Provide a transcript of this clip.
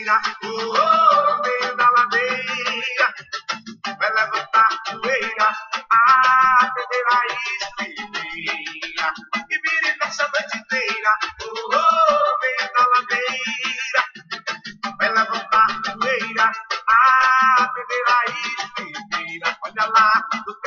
cachoeira, no meio da ladeira, vai levantar poeira, a beber a esfriar.